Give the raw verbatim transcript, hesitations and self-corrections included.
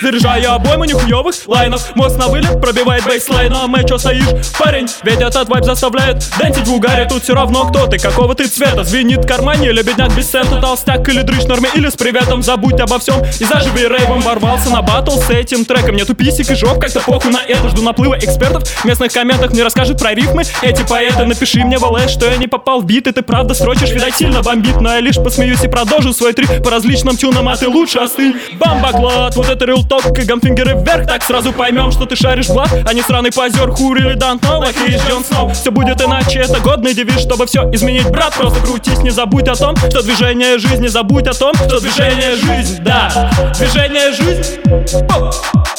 Заряжаю обойму нихуёвых лайнов. Мозг на вылет пробивает бейслайн. А мы чё стоишь, парень? Ведь этот вайб заставляет дэнсить в угаре. Тут все равно кто ты, какого ты цвета. Звенит в кармане или бедняк без цента. Толстяк или дрыщ в норме или с приветом. Забудь обо всем и заживи рейвом. Ворвался на батл с этим треком. Нету писек и жоп, как-то похуй на это. Жду наплыва экспертов в местных комментах. Мне расскажут про рифмы эти поэты. Напиши мне в ЛС, что я не попал в бит. И ты правда строчишь, видать сильно бомбит. Но я лишь посмеюсь и продолжу свой трип по различным тюнам. А ты лучше остынь. Бамбаклад, вот это real talk. И гамфингеры вверх, так сразу поймем, что ты шаришь в блат, а не сраный позер. Who really don't know, like he is Jon Snow. Все будет иначе, это годный девиз, чтобы все изменить, брат. Просто крутись, не забудь о том, что движение жизнь. Не забудь о том, что движение жизнь, да. Движение жизнь. Оп.